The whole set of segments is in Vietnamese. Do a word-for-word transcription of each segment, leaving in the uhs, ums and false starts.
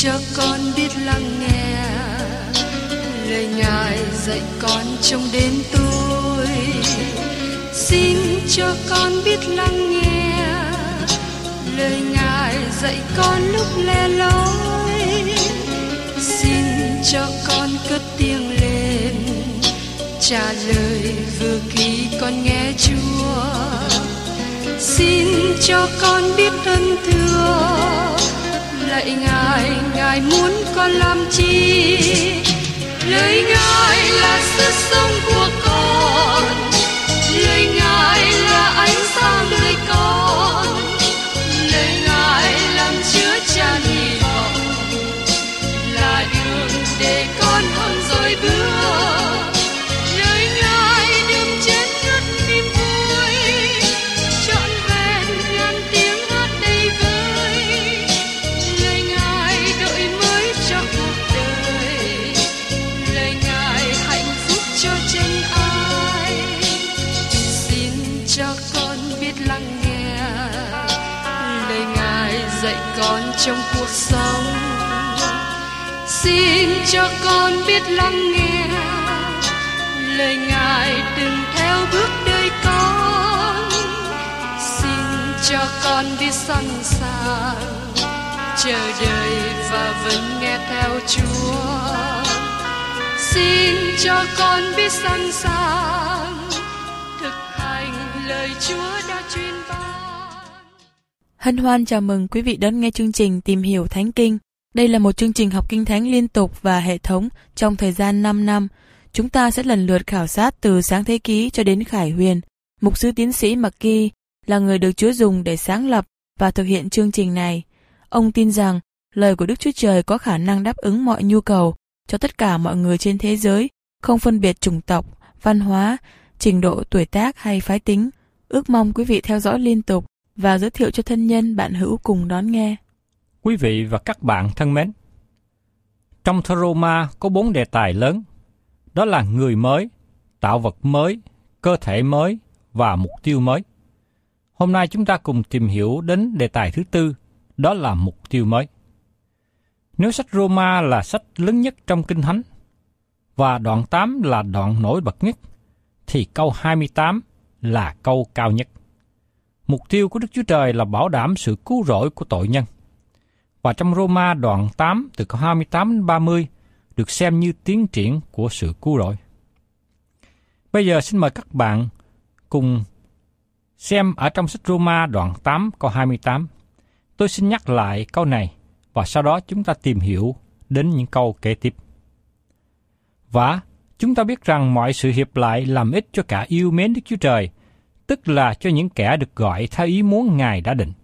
cho con biết lắng nghe lời Ngài dạy con trong đêm tối. Xin cho con biết lắng nghe lời Ngài dạy con lúc lẻ loi. Xin cho con cất tiếng lên trả lời vừa khi con nghe Chúa. Xin cho con biết ơn thưa lạy Ngài, Ngài muốn con làm chi? Lời Ngài là sức sống của con, lời Ngài là ánh sáng đời con, lời Ngài làm chứa chan hy vọng, là đường để con hơn rồi bước. Lời Ngài đừng chết ngất niềm vui, trọn vẹn ngàn tiếng hát đầy vơi. Lời Ngài đổi mới cho cuộc đời, lời Ngài hạnh phúc cho chân ai. Xin cho con biết lắng nghe lời Ngài dạy con trong cuộc sống. Xin cho con biết lắng nghe lời Ngài đừng theo bước đời con. Xin cho con biết sẵn sàng chờ đợi và vẫn nghe theo Chúa. Xin cho con biết sẵn sàng thực hành lời Chúa đã truyền ban. Hân hoan chào mừng quý vị đón nghe chương trình Tìm hiểu Thánh Kinh. Đây là một chương trình học Kinh Thánh liên tục và hệ thống trong thời gian năm năm. Chúng ta sẽ lần lượt khảo sát từ Sáng Thế Ký cho đến Khải Huyền. Mục sư tiến sĩ McGee là người được Chúa dùng để sáng lập và thực hiện chương trình này. Ông tin rằng lời của Đức Chúa Trời có khả năng đáp ứng mọi nhu cầu cho tất cả mọi người trên thế giới, không phân biệt chủng tộc, văn hóa, trình độ tuổi tác hay phái tính. Ước mong quý vị theo dõi liên tục và giới thiệu cho thân nhân bạn hữu cùng đón nghe. Quý vị và các bạn thân mến, trong thơ Roma có bốn đề tài lớn, đó là người mới, tạo vật mới, cơ thể mới và mục tiêu mới. Hôm nay chúng ta cùng tìm hiểu đến đề tài thứ tư, đó là mục tiêu mới. Nếu sách Roma là sách lớn nhất trong Kinh Thánh, và đoạn tám là đoạn nổi bật nhất, thì câu hai mươi tám là câu cao nhất. Mục tiêu của Đức Chúa Trời là bảo đảm sự cứu rỗi của tội nhân. Và trong Roma đoạn tám từ câu hai mươi tám đến ba mươi được xem như tiến triển của sự cứu rỗi. Bây giờ xin mời các bạn cùng xem ở trong sách Roma đoạn tám câu hai mươi tám. Tôi xin nhắc lại câu này và sau đó chúng ta tìm hiểu đến những câu kế tiếp. Và chúng ta biết rằng mọi sự hiệp lại làm ích cho cả yêu mến Đức Chúa Trời, tức là cho những kẻ được gọi theo ý muốn Ngài đã định.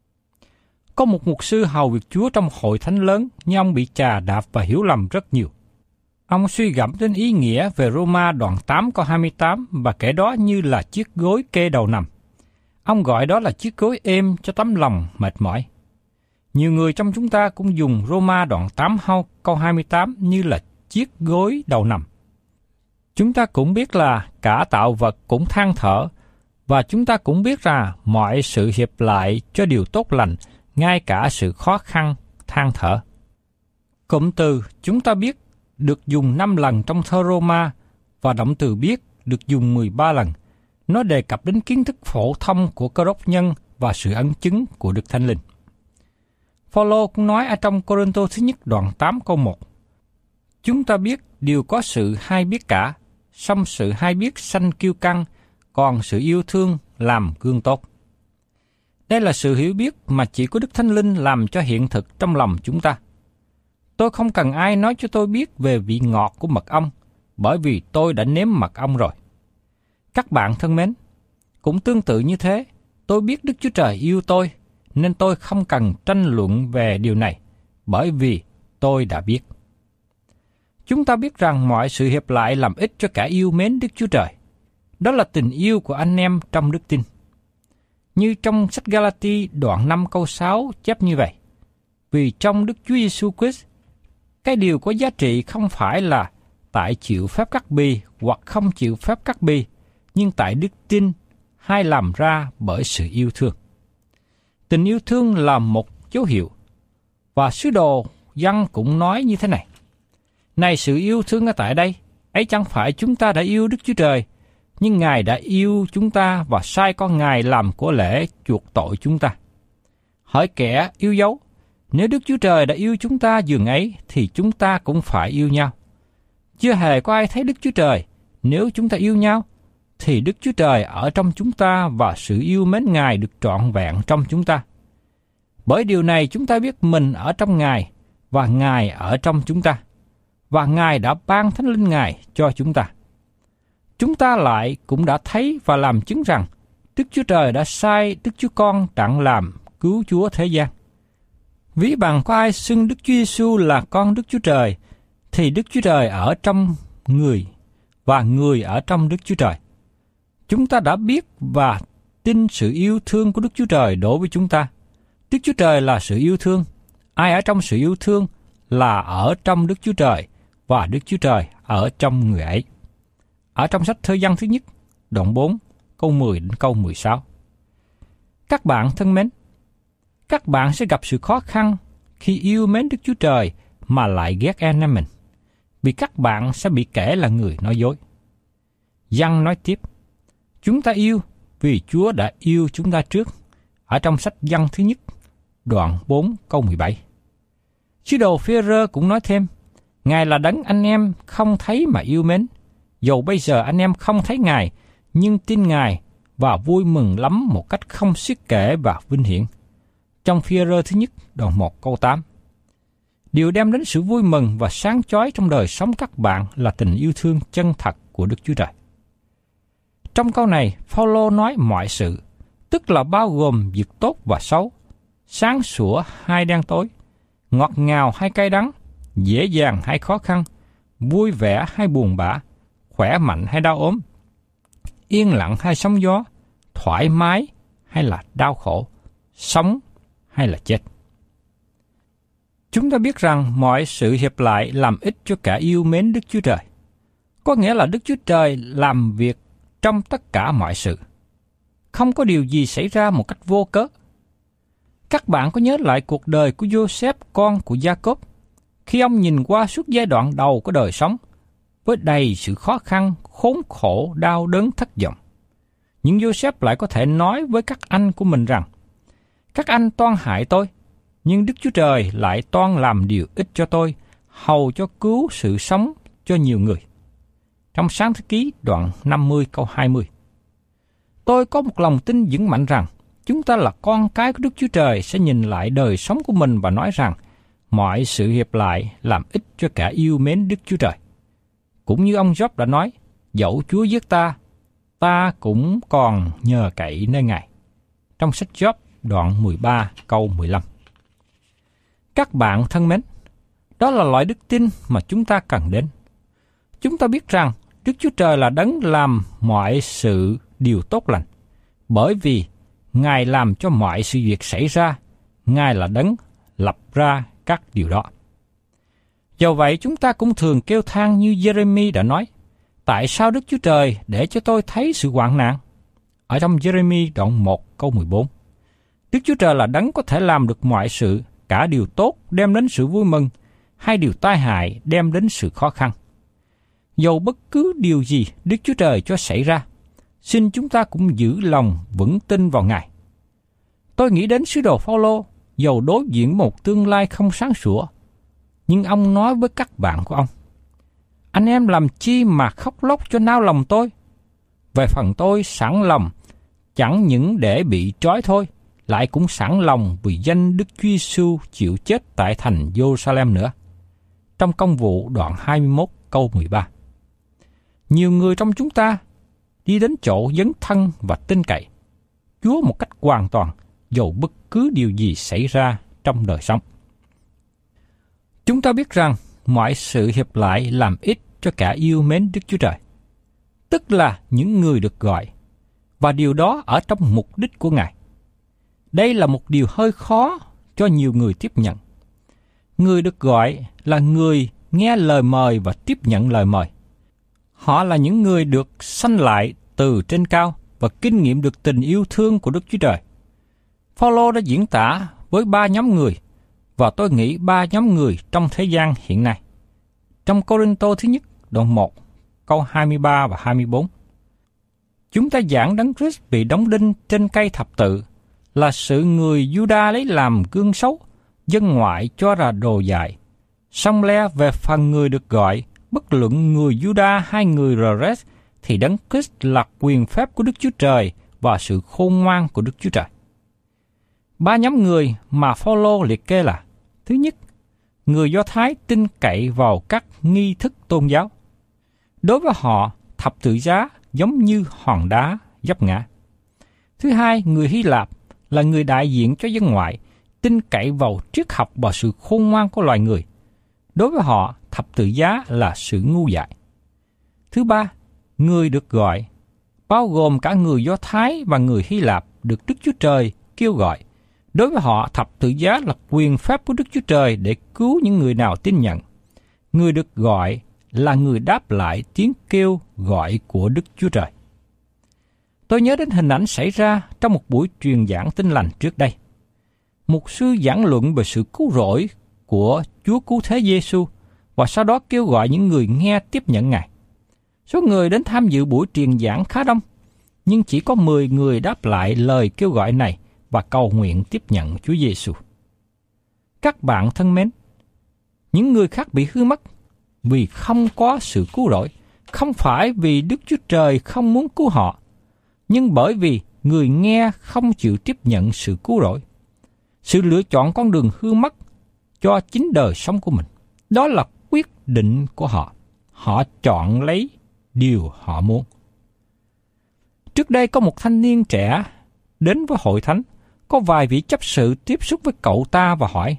Có một mục sư hầu việc Chúa trong hội thánh lớn, nhưng ông bị chà đạp và hiểu lầm rất nhiều. Ông suy gẫm đến ý nghĩa về Roma đoạn tám câu hai mươi tám và kể đó như là chiếc gối kê đầu nằm. Ông gọi đó là chiếc gối êm cho tấm lòng mệt mỏi. Nhiều người trong chúng ta cũng dùng Roma đoạn tám câu hai mươi tám như là chiếc gối đầu nằm. Chúng ta cũng biết là cả tạo vật cũng than thở, và chúng ta cũng biết rằng mọi sự hiệp lại cho điều tốt lành, ngay cả sự khó khăn, than thở. Cụm từ chúng ta biết được dùng năm lần trong thơ Roma và động từ biết được dùng mười ba lần. Nó đề cập đến kiến thức phổ thông của cơ đốc nhân và sự ân chứng của Đức Thánh Linh. Phaolô cũng nói ở trong Cô-rinh-tô thứ nhất đoạn tám câu một. Chúng ta biết đều có sự hay biết cả, song sự hay biết sanh kiêu căng, còn sự yêu thương làm gương tốt. Đây là sự hiểu biết mà chỉ có Đức Thánh Linh làm cho hiện thực trong lòng chúng ta. Tôi không cần ai nói cho tôi biết về vị ngọt của mật ong, bởi vì tôi đã nếm mật ong rồi. Các bạn thân mến, cũng tương tự như thế, tôi biết Đức Chúa Trời yêu tôi, nên tôi không cần tranh luận về điều này, bởi vì tôi đã biết. Chúng ta biết rằng mọi sự hiệp lại làm ích cho cả yêu mến Đức Chúa Trời. Đó là tình yêu của anh em trong đức tin. Như trong sách Galati đoạn năm câu sáu chép như vậy. Vì trong Đức Chúa Giêsu Christ, cái điều có giá trị không phải là tại chịu phép cắt bì hoặc không chịu phép cắt bì, nhưng tại đức tin hay làm ra bởi sự yêu thương. Tình yêu thương là một dấu hiệu, và sứ đồ dân cũng nói như thế này: Này sự yêu thương ở tại đây, ấy chẳng phải chúng ta đã yêu Đức Chúa Trời, nhưng Ngài đã yêu chúng ta và sai con Ngài làm của lễ chuộc tội chúng ta. Hỡi kẻ yêu dấu, nếu Đức Chúa Trời đã yêu chúng ta dường ấy, thì chúng ta cũng phải yêu nhau. Chưa hề có ai thấy Đức Chúa Trời, nếu chúng ta yêu nhau, thì Đức Chúa Trời ở trong chúng ta và sự yêu mến Ngài được trọn vẹn trong chúng ta. Bởi điều này chúng ta biết mình ở trong Ngài và Ngài ở trong chúng ta, và Ngài đã ban Thánh Linh Ngài cho chúng ta. Chúng ta lại cũng đã thấy và làm chứng rằng Đức Chúa Trời đã sai Đức Chúa Con đặng làm cứu Chúa thế gian. Ví bằng có ai xưng Đức Chúa Giêsu là con Đức Chúa Trời, thì Đức Chúa Trời ở trong người và người ở trong Đức Chúa Trời. Chúng ta đã biết và tin sự yêu thương của Đức Chúa Trời đối với chúng ta. Đức Chúa Trời là sự yêu thương. Ai ở trong sự yêu thương là ở trong Đức Chúa Trời và Đức Chúa Trời ở trong người ấy. Ở trong sách Thơ Giăng thứ nhất, đoạn bốn, câu mười đến câu mười sáu. Các bạn thân mến, các bạn sẽ gặp sự khó khăn khi yêu mến Đức Chúa Trời mà lại ghét anh em mình, vì các bạn sẽ bị kể là người nói dối. Giăng nói tiếp: Chúng ta yêu vì Chúa đã yêu chúng ta trước. Ở trong sách Giăng thứ nhất, đoạn bốn, câu mười bảy. Sứ đồ Phêrô cũng nói thêm: Ngài là đấng anh em không thấy mà yêu mến. Dầu bây giờ anh em không thấy Ngài, nhưng tin Ngài và vui mừng lắm một cách không xiết kể và vinh hiển. Trong Phêrô thứ nhất, đoạn một, câu tám. Điều đem đến sự vui mừng và sáng chói trong đời sống các bạn là tình yêu thương chân thật của Đức Chúa Trời. Trong câu này, Phao-lô nói mọi sự, tức là bao gồm việc tốt và xấu, sáng sủa hay đen tối, ngọt ngào hay cay đắng, dễ dàng hay khó khăn, vui vẻ hay buồn bã, khỏe mạnh hay đau ốm, yên lặng hay sóng gió, thoải mái hay là đau khổ, sống hay là chết. Chúng ta biết rằng mọi sự hiệp lại làm ích cho cả yêu mến Đức Chúa Trời. Có nghĩa là Đức Chúa Trời làm việc trong tất cả mọi sự. Không có điều gì xảy ra một cách vô cớ. Các bạn có nhớ lại cuộc đời của Joseph, con của Gia-cốp, khi ông nhìn qua suốt giai đoạn đầu của đời sống, với đầy sự khó khăn, khốn khổ, đau đớn, thất vọng. Nhưng Joseph lại có thể nói với các anh của mình rằng: Các anh toan hại tôi, nhưng Đức Chúa Trời lại toan làm điều ích cho tôi, hầu cho cứu sự sống cho nhiều người. Trong Sáng Thế Ký đoạn năm mươi câu hai mươi. Tôi có một lòng tin vững mạnh rằng chúng ta là con cái của Đức Chúa Trời sẽ nhìn lại đời sống của mình và nói rằng mọi sự hiệp lại làm ích cho cả yêu mến Đức Chúa Trời. Cũng như ông Job đã nói: Dẫu Chúa giết ta, ta cũng còn nhờ cậy nơi Ngài. Trong sách Job đoạn mười ba câu mười lăm. Các bạn thân mến, đó là loại đức tin mà chúng ta cần đến. Chúng ta biết rằng Đức Chúa Trời là đấng làm mọi sự điều tốt lành, bởi vì Ngài làm cho mọi sự việc xảy ra, Ngài là đấng lập ra các điều đó. Do vậy chúng ta cũng thường kêu than như Giê-rê-mi đã nói: Tại sao Đức Chúa Trời để cho tôi thấy sự hoạn nạn? Ở trong Giê-rê-mi đoạn một câu mười bốn. Đức Chúa Trời là đấng có thể làm được mọi sự, cả điều tốt đem đến sự vui mừng, hay điều tai hại đem đến sự khó khăn. Dầu bất cứ điều gì Đức Chúa Trời cho xảy ra, xin chúng ta cũng giữ lòng vững tin vào Ngài. Tôi nghĩ đến sứ đồ Phao-lô, dầu đối diện một tương lai không sáng sủa, nhưng ông nói với các bạn của ông: Anh em làm chi mà khóc lóc cho nao lòng tôi? Về phần tôi sẵn lòng, chẳng những để bị trói thôi, lại cũng sẵn lòng vì danh Đức Chúa Giêsu chịu chết tại thành Giê-ru-sa-lem nữa. Trong Công vụ đoạn hai mươi mốt câu mười ba. Nhiều người trong chúng ta đi đến chỗ dấn thân và tin cậy Chúa một cách hoàn toàn, dầu bất cứ điều gì xảy ra trong đời sống. Chúng ta biết rằng mọi sự hiệp lại làm ích cho cả yêu mến Đức Chúa Trời, tức là những người được gọi, và điều đó ở trong mục đích của Ngài. Đây là một điều hơi khó cho nhiều người tiếp nhận. Người được gọi là người nghe lời mời và tiếp nhận lời mời. Họ là những người được sanh lại từ trên cao và kinh nghiệm được tình yêu thương của Đức Chúa Trời. Phao-lô đã diễn tả với ba nhóm người, và tôi nghĩ ba nhóm người trong thế gian hiện nay. Trong Cô-rinh-tô thứ nhất, đoạn một, câu hai mươi ba và hai mươi bốn. Chúng ta giảng Đấng Christ bị đóng đinh trên cây thập tự là sự người Giu-đa lấy làm gương xấu, dân ngoại cho là đồ dại. Song le về phần người được gọi, bất luận người Giu-đa hay người Rơ-rét, thì Đấng Christ là quyền phép của Đức Chúa Trời và sự khôn ngoan của Đức Chúa Trời. Ba nhóm người mà Phao-lô liệt kê là: thứ nhất, người Do Thái tin cậy vào các nghi thức tôn giáo. Đối với họ, thập tự giá giống như hòn đá vấp ngã. Thứ hai, người Hy Lạp là người đại diện cho dân ngoại, tin cậy vào triết học và sự khôn ngoan của loài người. Đối với họ, thập tự giá là sự ngu dại. Thứ ba, người được gọi, bao gồm cả người Do Thái và người Hy Lạp được Đức Chúa Trời kêu gọi. Đối với họ, thập tự giá là quyền phép của Đức Chúa Trời để cứu những người nào tin nhận. Người được gọi là người đáp lại tiếng kêu gọi của Đức Chúa Trời. Tôi nhớ đến hình ảnh xảy ra trong một buổi truyền giảng Tin Lành trước đây. Mục sư giảng luận về sự cứu rỗi của Chúa Cứu Thế Giê-xu và sau đó kêu gọi những người nghe tiếp nhận Ngài. Số người đến tham dự buổi truyền giảng khá đông, nhưng chỉ có mười người đáp lại lời kêu gọi này và cầu nguyện tiếp nhận Chúa Giê-xu. Các bạn thân mến, những người khác bị hư mất vì không có sự cứu rỗi, không phải vì Đức Chúa Trời không muốn cứu họ, nhưng bởi vì người nghe không chịu tiếp nhận sự cứu rỗi. Sự lựa chọn con đường hư mất cho chính đời sống của mình, đó là quyết định của họ. Họ chọn lấy điều họ muốn. Trước đây có một thanh niên trẻ đến với hội thánh, có vài vị chấp sự tiếp xúc với cậu ta và hỏi.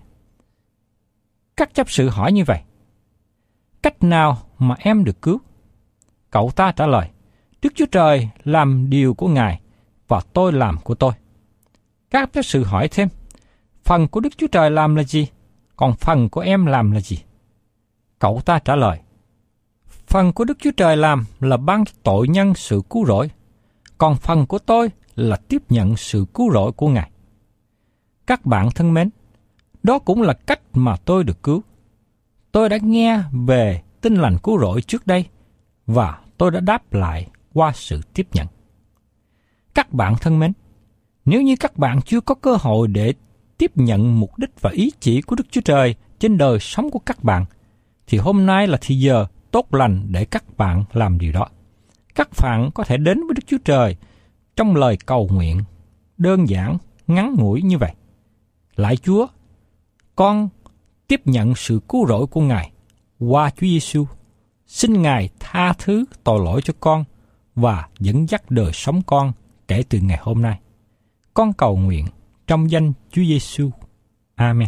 Các chấp sự hỏi như vậy: cách nào mà em được cứu? Cậu ta trả lời: Đức Chúa Trời làm điều của Ngài và tôi làm của tôi. Các chấp sự hỏi thêm: phần của Đức Chúa Trời làm là gì? Còn phần của em làm là gì? Cậu ta trả lời: phần của Đức Chúa Trời làm là ban cho tội nhân sự cứu rỗi, còn phần của tôi là tiếp nhận sự cứu rỗi của Ngài. Các bạn thân mến, đó cũng là cách mà tôi được cứu. Tôi đã nghe về Tin Lành cứu rỗi trước đây và tôi đã đáp lại qua sự tiếp nhận. Các bạn thân mến, nếu như các bạn chưa có cơ hội để tiếp nhận mục đích và ý chỉ của Đức Chúa Trời trên đời sống của các bạn, thì hôm nay là thời giờ tốt lành để các bạn làm điều đó. Các bạn có thể đến với Đức Chúa Trời trong lời cầu nguyện đơn giản, ngắn ngủi như vậy. Lạy Chúa, con tiếp nhận sự cứu rỗi của Ngài qua Chúa Giêsu. Xin Ngài tha thứ tội lỗi cho con và dẫn dắt đời sống con kể từ ngày hôm nay. Con cầu nguyện trong danh Chúa Giêsu. Amen.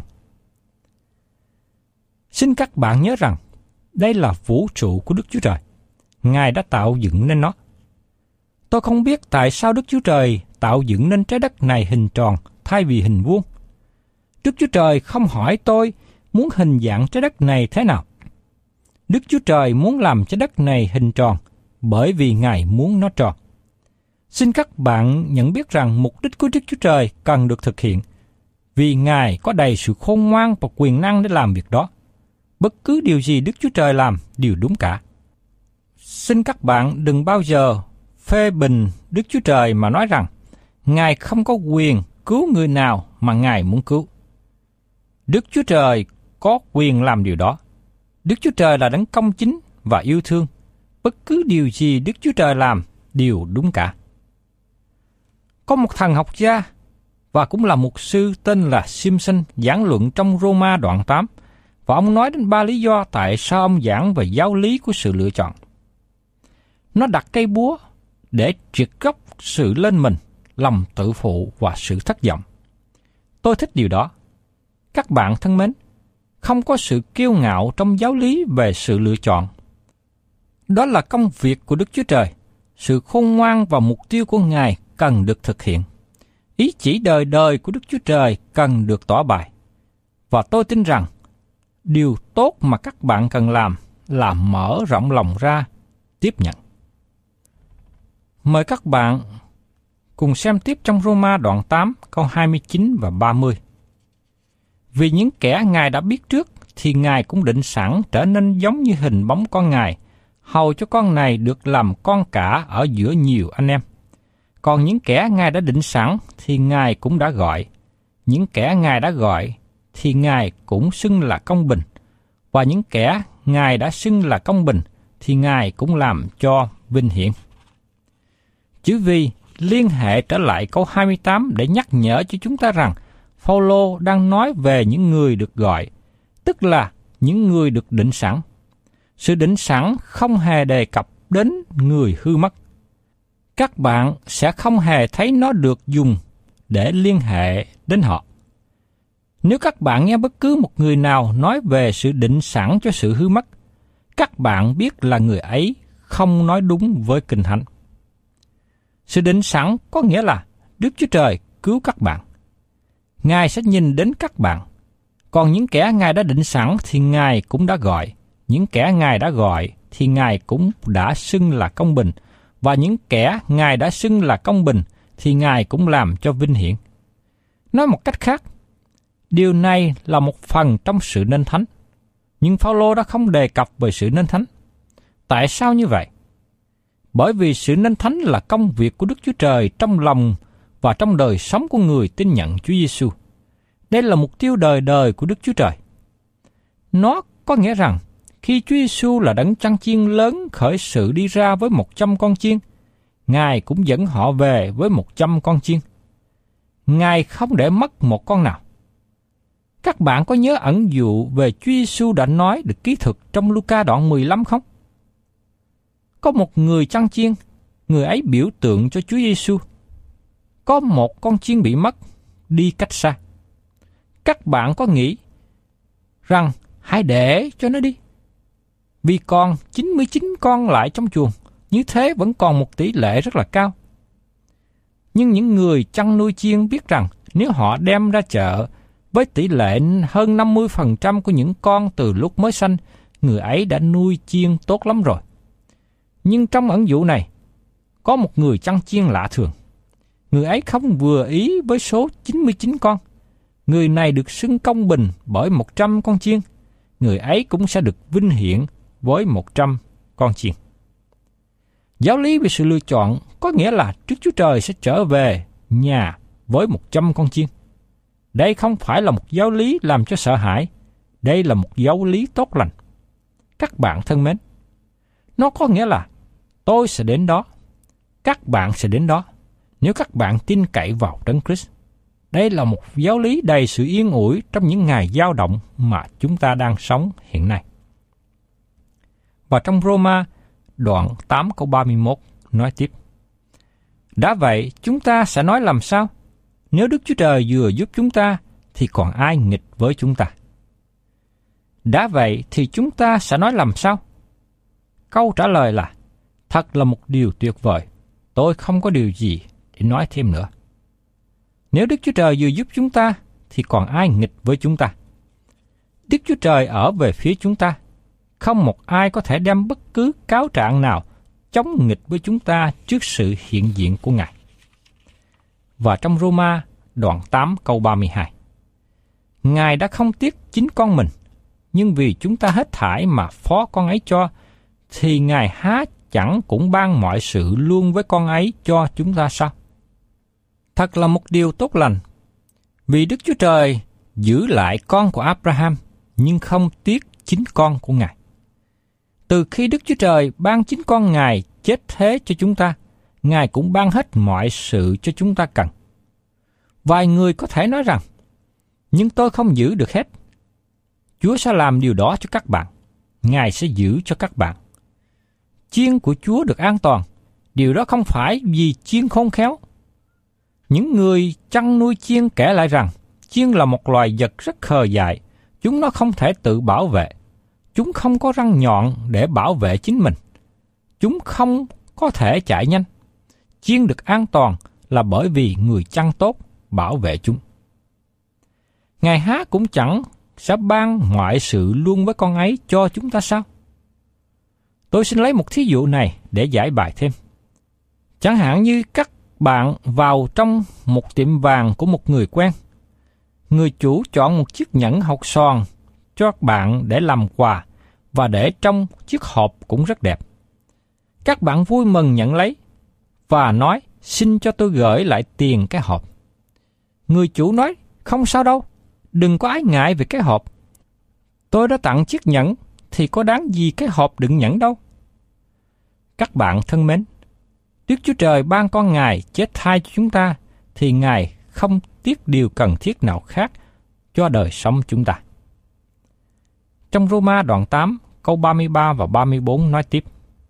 Xin các bạn nhớ rằng đây là vũ trụ của Đức Chúa Trời. Ngài đã tạo dựng nên nó. Tôi không biết tại sao Đức Chúa Trời tạo dựng nên trái đất này hình tròn thay vì hình vuông. Đức Chúa Trời không hỏi tôi muốn hình dạng trái đất này thế nào. Đức Chúa Trời muốn làm trái đất này hình tròn bởi vì Ngài muốn nó tròn. Xin các bạn nhận biết rằng mục đích của Đức Chúa Trời cần được thực hiện vì Ngài có đầy sự khôn ngoan và quyền năng để làm việc đó. Bất cứ điều gì Đức Chúa Trời làm đều đúng cả. Xin các bạn đừng bao giờ phê bình Đức Chúa Trời mà nói rằng Ngài không có quyền cứu người nào mà Ngài muốn cứu. Đức Chúa Trời có quyền làm điều đó. Đức Chúa Trời là đấng công chính và yêu thương. Bất cứ điều gì Đức Chúa Trời làm đều đúng cả. Có một thần học gia và cũng là mục sư tên là Simpson giảng luận trong Roma đoạn tám, và ông nói đến ba lý do tại sao ông giảng về giáo lý của sự lựa chọn. Nó đặt cây búa để triệt gốc sự lên mình, lòng tự phụ và sự thất vọng. Tôi thích điều đó. Các bạn thân mến, không có sự kiêu ngạo trong giáo lý về sự lựa chọn. Đó là công việc của Đức Chúa Trời. Sự khôn ngoan và mục tiêu của Ngài cần được thực hiện. Ý chỉ đời đời của Đức Chúa Trời cần được tỏ bày. Và tôi tin rằng, điều tốt mà các bạn cần làm là mở rộng lòng ra, tiếp nhận. Mời các bạn cùng xem tiếp trong Roma đoạn tám câu hai mươi chín và ba mươi. Vì những kẻ Ngài đã biết trước, thì Ngài cũng định sẵn trở nên giống như hình bóng con Ngài, hầu cho con này được làm con cả ở giữa nhiều anh em. Còn những kẻ Ngài đã định sẵn, thì Ngài cũng đã gọi. Những kẻ Ngài đã gọi, thì Ngài cũng xưng là công bình. Và những kẻ Ngài đã xưng là công bình, thì Ngài cũng làm cho vinh hiển. Chữ vì liên hệ trở lại câu hai mươi tám để nhắc nhở cho chúng ta rằng Phao-lô đang nói về những người được gọi, tức là những người được định sẵn. Sự định sẵn không hề đề cập đến người hư mất. Các bạn sẽ không hề thấy nó được dùng để liên hệ đến họ. Nếu các bạn nghe bất cứ một người nào nói về sự định sẵn cho sự hư mất, các bạn biết là người ấy không nói đúng với Kinh Thánh. Sự định sẵn có nghĩa là Đức Chúa Trời cứu các bạn. Ngài sẽ nhìn đến các bạn. Còn những kẻ Ngài đã định sẵn thì Ngài cũng đã gọi. Những kẻ Ngài đã gọi thì Ngài cũng đã xưng là công bình. Và những kẻ Ngài đã xưng là công bình thì Ngài cũng làm cho vinh hiển. Nói một cách khác, điều này là một phần trong sự nên thánh. Nhưng Phao-lô đã không đề cập về sự nên thánh. Tại sao như vậy? Bởi vì sự nên thánh là công việc của Đức Chúa Trời trong lòng và trong đời sống của người tin nhận Chúa Giêsu. Đây là mục tiêu đời đời của Đức Chúa Trời. Nó có nghĩa rằng, khi Chúa Giêsu là đấng chăn chiên lớn khởi sự đi ra với một trăm con chiên, Ngài cũng dẫn họ về với một trăm con chiên. Ngài không để mất một con nào. Các bạn có nhớ ẩn dụ về Chúa Giêsu đã nói được ký thực trong Luca đoạn mười lăm không? Có một người chăn chiên, người ấy biểu tượng cho Chúa Giêsu. Có một con chiên bị mất, đi cách xa. Các bạn có nghĩ rằng hãy để cho nó đi, vì còn chín mươi chín con lại trong chuồng, như thế vẫn còn một tỷ lệ rất là cao. Nhưng những người chăn nuôi chiên biết rằng nếu họ đem ra chợ với tỷ lệ hơn năm mươi phần trăm của những con từ lúc mới sanh, người ấy đã nuôi chiên tốt lắm rồi. Nhưng trong ẩn dụ này, có một người chăn chiên lạ thường. Người ấy không vừa ý với số chín mươi chín con. Người này được xưng công bình bởi một trăm con chiên. Người ấy cũng sẽ được vinh hiển với một trăm con chiên. Giáo lý về sự lựa chọn có nghĩa là Đức Chúa Trời sẽ trở về nhà với một trăm con chiên. Đây không phải là một giáo lý làm cho sợ hãi. Đây là một giáo lý tốt lành. Các bạn thân mến, nó có nghĩa là tôi sẽ đến đó, các bạn sẽ đến đó, nếu các bạn tin cậy vào Đấng Christ. Đây là một giáo lý đầy sự yên ủi trong những ngày dao động mà chúng ta đang sống hiện nay. Và trong Roma đoạn tám câu ba mươi mốt nói tiếp: Đã vậy, chúng ta sẽ nói làm sao? Nếu Đức Chúa Trời vừa giúp chúng ta, thì còn ai nghịch với chúng ta? Đã vậy thì chúng ta sẽ nói làm sao? Câu trả lời là: thật là một điều tuyệt vời. Tôi không có điều gì để nói thêm nữa. Nếu Đức Chúa Trời vừa giúp chúng ta, thì còn ai nghịch với chúng ta? Đức Chúa Trời ở về phía chúng ta. Không một ai có thể đem bất cứ cáo trạng nào chống nghịch với chúng ta trước sự hiện diện của Ngài. Và trong Roma đoạn tám câu ba mươi hai: Ngài đã không tiếc chính con mình, nhưng vì chúng ta hết thảy mà phó con ấy cho, thì Ngài há chẳng cũng ban mọi sự luôn với con ấy cho chúng ta sao? Thật là một điều tốt lành, vì Đức Chúa Trời giữ lại con của Abraham, nhưng không tiếc chính con của Ngài. Từ khi Đức Chúa Trời ban chính con Ngài chết thế cho chúng ta, Ngài cũng ban hết mọi sự cho chúng ta cần. Vài người có thể nói rằng, nhưng tôi không giữ được hết. Chúa sẽ làm điều đó cho các bạn. Ngài sẽ giữ cho các bạn. Chiên của Chúa được an toàn. Điều đó không phải vì chiên khôn khéo. Những người chăn nuôi chiên kể lại rằng, chiên là một loài vật rất khờ dại. Chúng nó không thể tự bảo vệ. Chúng không có răng nhọn để bảo vệ chính mình. Chúng không có thể chạy nhanh. Chiên được an toàn là bởi vì người chăn tốt bảo vệ chúng. Ngài há cũng chẳng sẽ ban mọi sự luôn với con ấy cho chúng ta sao? Tôi xin lấy một thí dụ này để giải bài thêm. Chẳng hạn như các bạn vào trong một tiệm vàng của một người quen. Người chủ chọn một chiếc nhẫn hột xoàn cho bạn để làm quà và để trong chiếc hộp cũng rất đẹp. Các bạn vui mừng nhận lấy và nói xin cho tôi gửi lại tiền cái hộp. Người chủ nói không sao đâu, đừng có ái ngại về cái hộp. Tôi đã tặng chiếc nhẫn thì có đáng gì cái hộp đựng nhẫn đâu. Các bạn thân mến, Đức Chúa Trời ban con Ngài chết thay cho chúng ta thì Ngài không tiếc điều cần thiết nào khác cho đời sống chúng ta. Trong Roma đoạn tám, câu ba mươi ba và ba mươi bốn nói tiếp: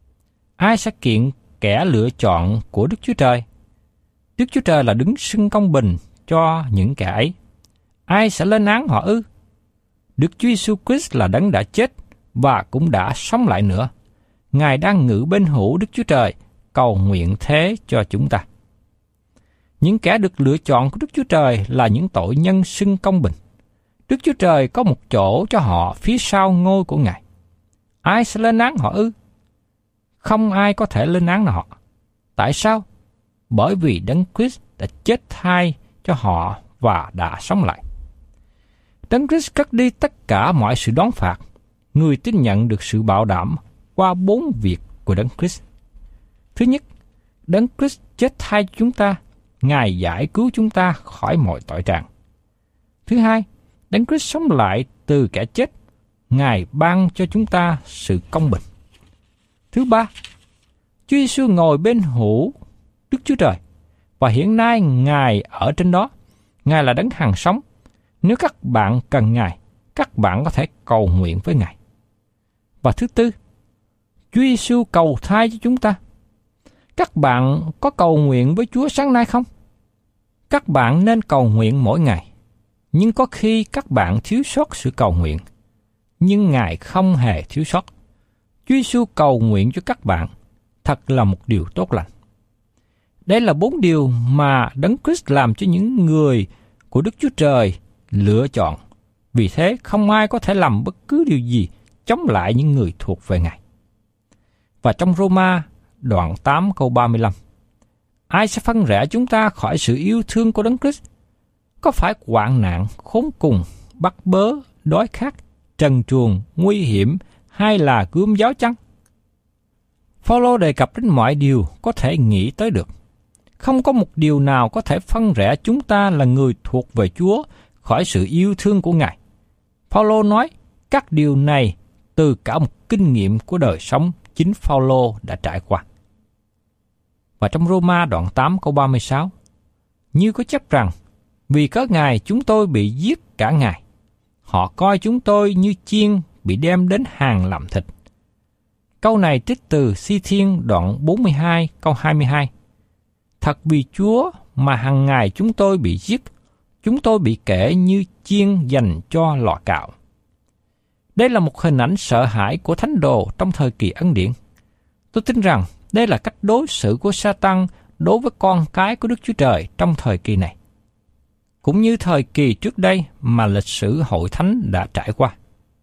Ai sẽ kiện kẻ lựa chọn của Đức Chúa Trời? Đức Chúa Trời là đứng xưng công bình cho những kẻ ấy. Ai sẽ lên án họ ư? Đức Chúa Giêsu Christ là đấng đã chết và cũng đã sống lại nữa. Ngài đang ngự bên hữu Đức Chúa Trời, cầu nguyện thế cho chúng ta. Những kẻ được lựa chọn của Đức Chúa Trời là những tội nhân xưng công bình. Đức Chúa Trời có một chỗ cho họ phía sau ngôi của Ngài. Ai sẽ lên án họ ư? Không ai có thể lên án họ. Tại sao? Bởi vì Đấng Christ đã chết thay cho họ và đã sống lại. Đấng Christ cất đi tất cả mọi sự đón phạt. Người tin nhận được sự bảo đảm qua bốn việc của Đấng Christ. Thứ nhất, Đấng Christ chết thay cho chúng ta. Ngài giải cứu chúng ta khỏi mọi tội trạng. Thứ hai, Đấng Christ sống lại từ kẻ chết. Ngài ban cho chúng ta sự công bình. Thứ ba, Chúa Giêsu ngồi bên hữu Đức Chúa Trời và hiện nay Ngài ở trên đó. Ngài là đấng hằng sống. Nếu các bạn cần Ngài, các bạn có thể cầu nguyện với Ngài. Và thứ tư, Chúa Giêsu cầu thay cho chúng ta. Các bạn có cầu nguyện với Chúa sáng nay không? Các bạn nên cầu nguyện mỗi ngày. Nhưng có khi các bạn thiếu sót sự cầu nguyện. Nhưng Ngài không hề thiếu sót. Chúa Giêsu cầu nguyện cho các bạn. Thật là một điều tốt lành. Đây là bốn điều mà Đấng Christ làm cho những người của Đức Chúa Trời lựa chọn. Vì thế không ai có thể làm bất cứ điều gì chống lại những người thuộc về Ngài. Và trong Roma đoạn tám câu ba mươi lăm: Ai sẽ phân rẽ chúng ta khỏi sự yêu thương của Đấng Christ? Có phải hoạn nạn, khốn cùng, bắt bớ, đói khát, trần truồng, nguy hiểm hay là gươm giáo chăng? Phaolô đề cập đến mọi điều có thể nghĩ tới được. Không có một điều nào có thể phân rẽ chúng ta là người thuộc về Chúa khỏi sự yêu thương của Ngài. Phaolô nói các điều này từ cả một kinh nghiệm của đời sống chính Phaolô đã trải qua. Và trong Roma đoạn tám câu ba mươi sáu, như có chép rằng, vì có Ngài chúng tôi bị giết cả ngày. Họ coi chúng tôi như chiên bị đem đến hàng làm thịt. Câu này trích từ Si Thiên đoạn bốn mươi hai câu hai mươi hai. Thật vì Chúa mà hàng ngày chúng tôi bị giết, chúng tôi bị kể như chiên dành cho lò cạo. Đây là một hình ảnh sợ hãi của thánh đồ trong thời kỳ ân điển. Tôi tin rằng đây là cách đối xử của Sa-tan đối với con cái của Đức Chúa Trời trong thời kỳ này, cũng như thời kỳ trước đây mà lịch sử hội thánh đã trải qua.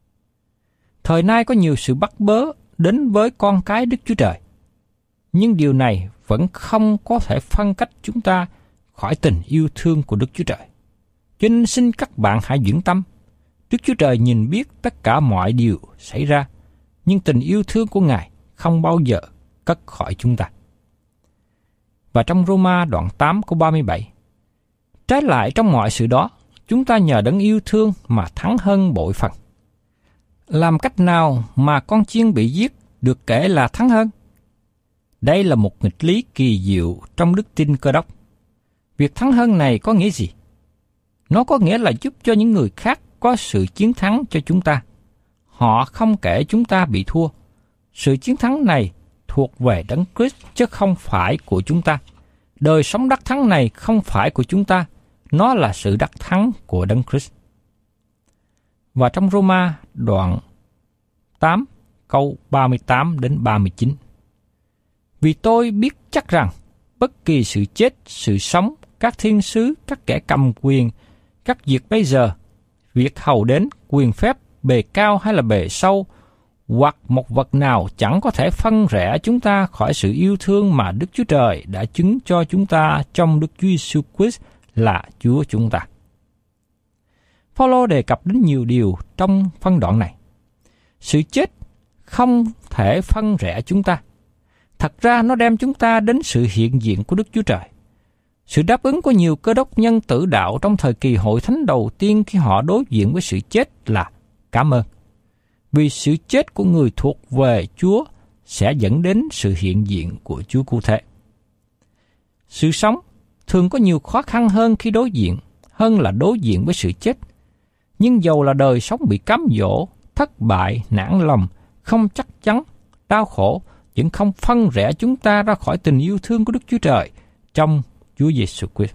Thời nay có nhiều sự bắt bớ đến với con cái Đức Chúa Trời, nhưng điều này vẫn không có thể phân cách chúng ta khỏi tình yêu thương của Đức Chúa Trời. Cho nên xin các bạn hãy vững tâm. Đức Chúa Trời nhìn biết tất cả mọi điều xảy ra, nhưng tình yêu thương của Ngài không bao giờ cất khỏi chúng ta. Và trong Roma đoạn tám câu ba mươi bảy, trái lại trong mọi sự đó, chúng ta nhờ đấng yêu thương mà thắng hơn bội phần. Làm cách nào mà con chiên bị giết được kể là thắng hơn? Đây là một nghịch lý kỳ diệu trong đức tin Cơ Đốc. Việc thắng hơn này có nghĩa gì? Nó có nghĩa là giúp cho những người khác có sự chiến thắng cho chúng ta. Họ không kể chúng ta bị thua. Sự chiến thắng này thuộc về Đấng Christ chứ không phải của chúng ta. Đời sống đắc thắng này không phải của chúng ta, nó là sự đắc thắng của Đấng Christ. Và trong Roma đoạn tám câu ba mươi tám đến ba mươi chín. Vì tôi biết chắc rằng bất kỳ sự chết, sự sống, các thiên sứ, các kẻ cầm quyền, các việc bây giờ, việc hầu đến, quyền phép, bề cao hay là bề sâu, hoặc một vật nào chẳng có thể phân rẽ chúng ta khỏi sự yêu thương mà Đức Chúa Trời đã chứng cho chúng ta trong Đức Chúa Giêsu Christ là Chúa chúng ta. Phaolô đề cập đến nhiều điều trong phân đoạn này. Sự chết không thể phân rẽ chúng ta. Thật ra nó đem chúng ta đến sự hiện diện của Đức Chúa Trời. Sự đáp ứng của nhiều cơ đốc nhân tử đạo trong thời kỳ hội thánh đầu tiên khi họ đối diện với sự chết là cảm ơn. Vì sự chết của người thuộc về Chúa sẽ dẫn đến sự hiện diện của Chúa cụ thể. Sự sống thường có nhiều khó khăn hơn khi đối diện, hơn là đối diện với sự chết. Nhưng dầu là đời sống bị cám dỗ, thất bại, nản lòng, không chắc chắn, đau khổ, vẫn không phân rẽ chúng ta ra khỏi tình yêu thương của Đức Chúa Trời trong Chúa Giêsu Christ.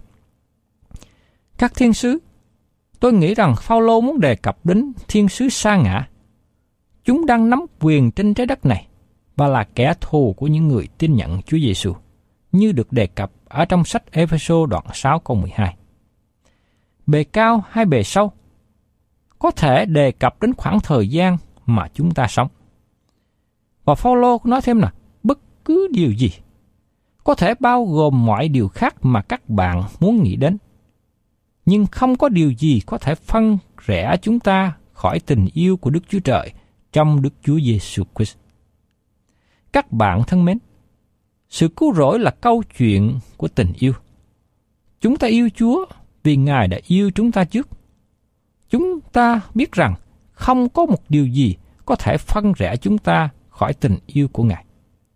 Các thiên sứ, tôi nghĩ rằng Phaolô muốn đề cập đến thiên sứ sa ngã. Chúng đang nắm quyền trên trái đất này và là kẻ thù của những người tin nhận Chúa Giêsu, như được đề cập ở trong sách Ê-phê-sô đoạn sáu câu mười hai. Bề cao hay bề sâu có thể đề cập đến khoảng thời gian mà chúng ta sống. Và Phaolô nói thêm là bất cứ điều gì có thể bao gồm mọi điều khác mà các bạn muốn nghĩ đến. Nhưng không có điều gì có thể phân rẽ chúng ta khỏi tình yêu của Đức Chúa Trời trong Đức Chúa Giêsu Christ. Các bạn thân mến, sự cứu rỗi là câu chuyện của tình yêu. Chúng ta yêu Chúa vì Ngài đã yêu chúng ta trước. Chúng ta biết rằng không có một điều gì có thể phân rẽ chúng ta khỏi tình yêu của Ngài.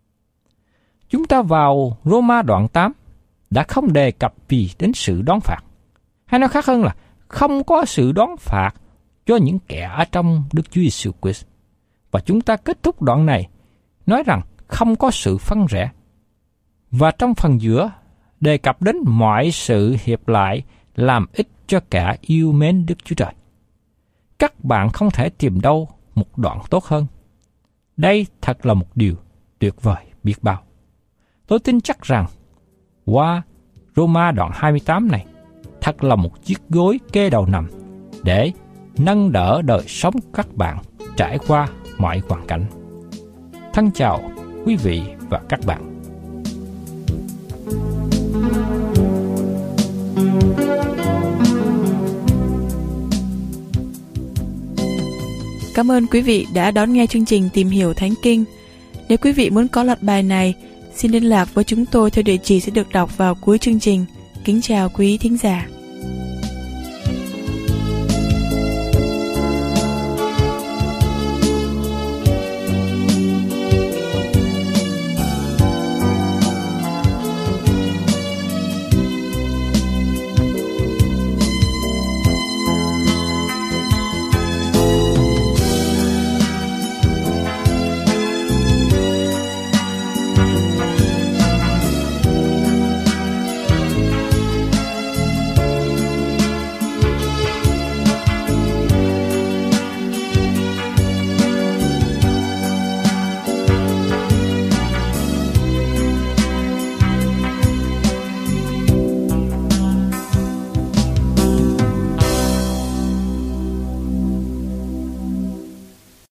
Chúng ta vào Roma đoạn tám đã không đề cập gì đến sự đón phạt. Hay nói khác hơn là không có sự đón phạt cho những kẻ ở trong Đức Chúa Giêsu Christ. Và chúng ta kết thúc đoạn này nói rằng không có sự phân rẽ. Và trong phần giữa đề cập đến mọi sự hiệp lại làm ích cho cả yêu mến Đức Chúa Trời. Các bạn không thể tìm đâu một đoạn tốt hơn. Đây thật là một điều tuyệt vời biết bao. Tôi tin chắc rằng qua Roma đoạn hai mươi tám này thật là một chiếc gối kê đầu nằm để nâng đỡ đời sống các bạn trải qua mọi hoàn cảnh. Thân chào quý vị và các bạn. Cảm ơn quý vị đã đón nghe chương trình Tìm Hiểu Thánh Kinh. Nếu quý vị muốn có loạt bài này, xin liên lạc với chúng tôi theo địa chỉ sẽ được đọc vào cuối chương trình. Kính chào quý thính giả.